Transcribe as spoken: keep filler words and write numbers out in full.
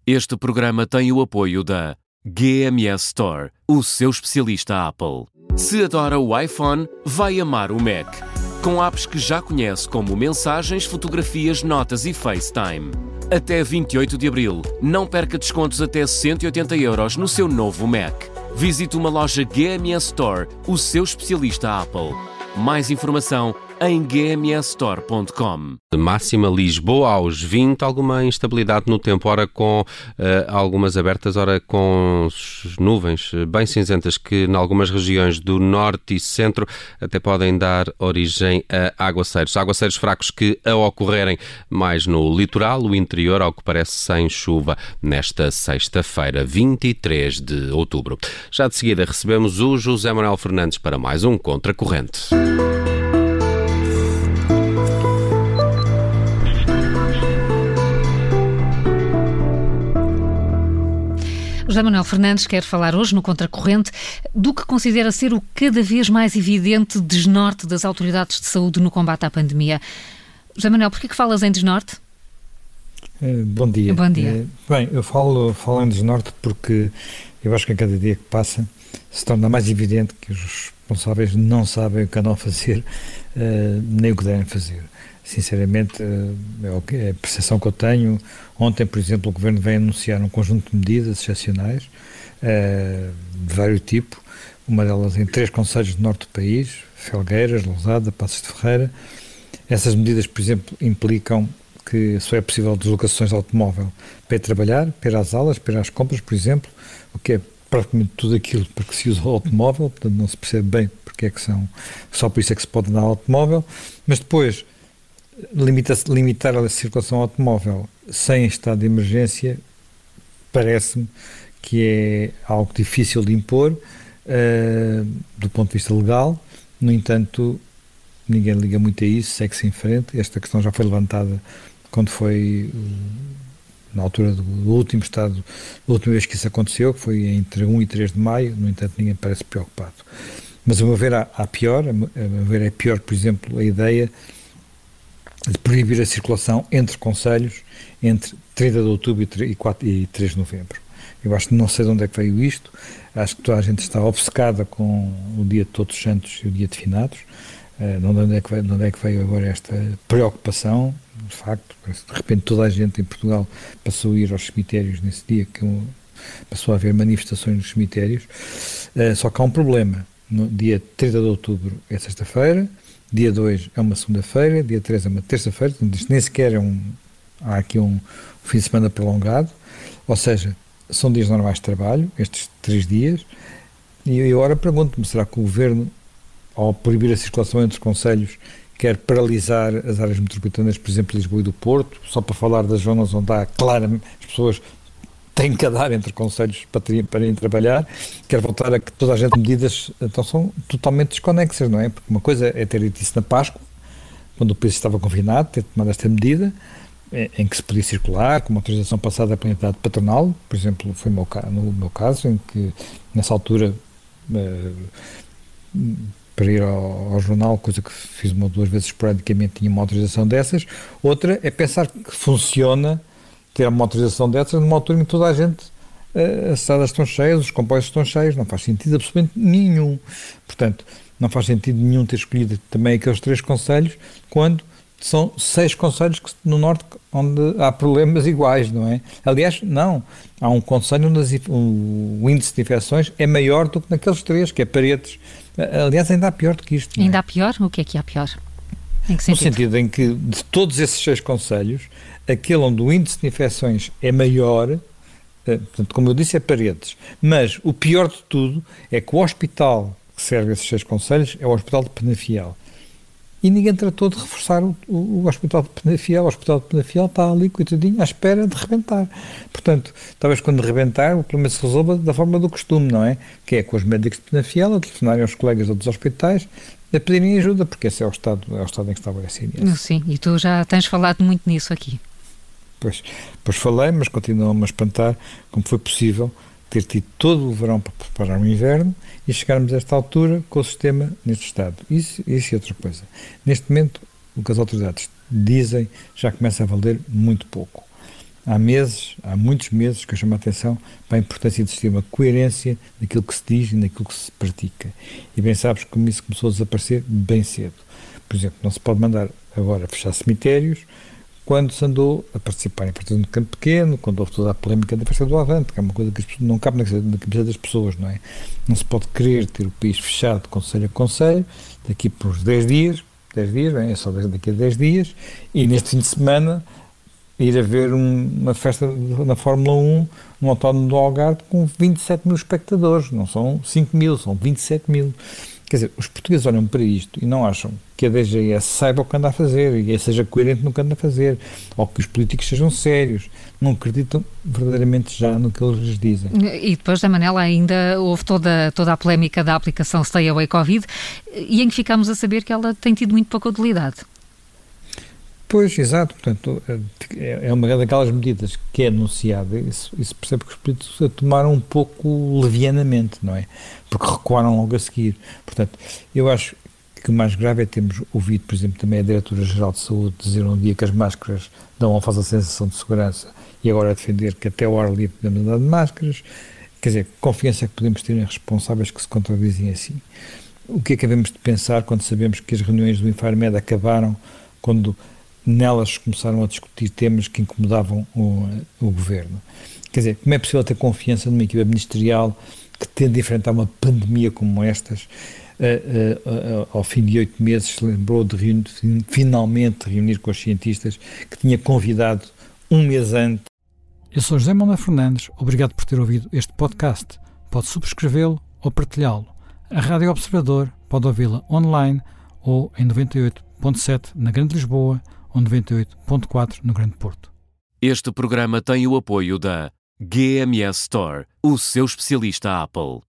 Este programa tem o apoio da G M S Store, o seu especialista Apple. Se adora o iPhone, vai amar o Mac. Com apps que já conhece como Mensagens, Fotografias, Notas e FaceTime. Até vinte e oito de abril, não perca descontos até cento e oitenta euros no seu novo Mac. Visite uma loja G M S Store, o seu especialista Apple. Mais informação em g m s store ponto com. Máxima Lisboa aos vinte, alguma instabilidade no tempo, ora com uh, algumas abertas, ora com nuvens bem cinzentas que em algumas regiões do norte e centro até podem dar origem a aguaceiros. Aguaceiros fracos que a ocorrerem mais no litoral, o interior, ao que parece sem chuva, nesta sexta-feira, vinte e três de outubro. Já de seguida recebemos o José Manuel Fernandes para mais um Contracorrente. José Manuel Fernandes quer falar hoje no Contracorrente do que considera ser o cada vez mais evidente desnorte das autoridades de saúde no combate à pandemia. José Manuel, porquê que falas em desnorte? Uh, bom dia. Bom dia. Uh, bem, eu falo, falo em desnorte porque eu acho que a cada dia que passa se torna mais evidente que os responsáveis não sabem o que andam a fazer, uh, nem o que devem fazer. Sinceramente, é a percepção que eu tenho. Ontem, por exemplo, o Governo vem anunciar um conjunto de medidas excepcionais de vários tipos, uma delas em três concelhos do norte do país, Felgueiras, Lousada, Passos de Ferreira. Essas medidas, por exemplo, implicam que só é possível deslocações de automóvel para ir trabalhar, para ir às aulas, para ir às compras, por exemplo, o que é praticamente tudo aquilo para que se usa o automóvel, portanto não se percebe bem porque é que são, só por isso é que se pode andar automóvel, mas depois Limita limitar a circulação automóvel sem estado de emergência parece-me que é algo difícil de impor uh, do ponto de vista legal. No entanto, ninguém liga muito a isso, segue-se em frente. Esta questão já foi levantada quando foi na altura do, do último estado, da última vez que isso aconteceu, que foi entre um e três de maio. No entanto, ninguém parece preocupado. Mas a meu ver há, há pior, a meu ver é pior, por exemplo, a ideia de proibir a circulação entre concelhos entre trinta de outubro e três de novembro. Eu acho que não sei de onde é que veio isto, acho que toda a gente está obcecada com o dia de Todos os Santos e o dia de Finados, uh, não sei de onde é que veio, de onde é que veio agora esta preocupação, de facto, de repente toda a gente em Portugal passou a ir aos cemitérios nesse dia, que um, passou a haver manifestações nos cemitérios, uh, só que há um problema, no dia trinta de outubro é sexta-feira, dia dois é uma segunda-feira, dia três é uma terça-feira, portanto, nem sequer é um, há aqui um, um fim de semana prolongado, ou seja, são dias normais de trabalho, estes três dias, e eu agora pergunto-me, será que o Governo, ao proibir a circulação entre os concelhos, quer paralisar as áreas metropolitanas, por exemplo, Lisboa e do Porto, só para falar das zonas onde há, claramente, as pessoas têm que andar entre concelhos para, ter, para ir trabalhar, quer voltar a que toda a gente medidas, então são totalmente desconexas, não é? Porque uma coisa é ter dito isso na Páscoa, quando o país estava confinado, ter tomado esta medida, em que se podia circular, com uma autorização passada pela entidade patronal, por exemplo, foi no meu, no meu caso, em que nessa altura, uh, para ir ao, ao jornal, coisa que fiz uma ou duas vezes esporadicamente, tinha uma autorização dessas. Outra é pensar que funciona ter uma autorização dessas numa altura em que toda a gente, uh, as estradas estão cheias, os comboios estão cheios, não faz sentido absolutamente nenhum. Portanto, não faz sentido nenhum ter escolhido também aqueles três concelhos, quando são seis concelhos que, no norte onde há problemas iguais, não é? Aliás, não, há um concelho onde as, o, o índice de infecções é maior do que naqueles três, que é Paredes. Aliás, ainda há pior do que isto. Ainda é? há pior? O que é que há pior? Em que sentido? No sentido? sentido em que, de todos esses seis concelhos, aquele onde o índice de infecções é maior, portanto, como eu disse, é Paredes. Mas o pior de tudo é que o hospital que serve esses seis concelhos é o Hospital de Penafiel. E ninguém tratou de reforçar o, o, o Hospital de Penafiel. O Hospital de Penafiel está ali, coitadinho, à espera de rebentar. Portanto, talvez quando rebentar, o problema se resolva da forma do costume, não é? Que é com os médicos de Penafiel a telefonarem aos colegas de outros hospitais a pedirem ajuda, porque esse é o estado, é o estado em que estava a S N S. Sim, e tu já tens falado muito nisso aqui. Pois, pois falei, mas continuam-me a espantar como foi possível ter tido todo o verão para preparar o inverno e chegarmos a esta altura com o sistema neste estado. Isso, isso é outra coisa. Neste momento, o que as autoridades dizem já começa a valer muito pouco. há meses, há muitos meses, que eu chamo a atenção para a importância de existir uma coerência naquilo que se diz e naquilo que se pratica. E bem sabes como isso começou a desaparecer bem cedo. Por exemplo, não se pode mandar agora fechar cemitérios quando se andou a participar em partidos no campo pequeno, quando houve toda a polémica da festa do Avante, que é uma coisa que não cabe na cabeça das pessoas, não é? Não se pode querer ter o país fechado de conselho a conselho, daqui por uns dez dias, dez dias, bem, é só daqui a dez dias, e neste fim de semana ir a ver um, uma festa na Fórmula um, um autódromo do Algarve com vinte e sete mil espectadores, não são cinco mil, são vinte e sete mil. Quer dizer, os portugueses olham para isto e não acham que a D G S saiba o que anda a fazer e seja coerente no que anda a fazer, ou que os políticos sejam sérios. Não acreditam verdadeiramente já no que eles lhes dizem. E depois da Manela ainda houve toda, toda a polémica da aplicação Stay Away Covid e em que ficámos a saber que ela tem tido muito pouca utilidade. Pois, exato. Portanto, é uma daquelas medidas que é anunciada e se percebe que os políticos a tomaram um pouco levianamente, não é? Porque recuaram logo a seguir. Portanto, eu acho que o mais grave é termos ouvido, por exemplo, também a Diretora-Geral de Saúde dizer um dia que as máscaras dão uma falsa sensação de segurança e agora defender que até ao ar livre podemos andar de máscaras. Quer dizer, confiança é que podemos ter em responsáveis que se contradizem assim. O que é que devemos de pensar quando sabemos que as reuniões do Infarmed acabaram quando nelas começaram a discutir temas que incomodavam o, o governo? Quer dizer, como é possível ter confiança numa equipa ministerial que tende a enfrentar uma pandemia como estas, uh, uh, uh, ao fim de oito meses se lembrou de reunir, finalmente reunir com os cientistas que tinha convidado um mês antes? Eu sou José Manuel Fernandes, obrigado por ter ouvido este podcast. Pode subscrevê-lo ou partilhá-lo. A Rádio Observador pode ouvi-la online ou em noventa e oito ponto sete na Grande Lisboa ou noventa e oito ponto quatro no Grande Porto. Este programa tem o apoio da G M S Store, o seu especialista Apple.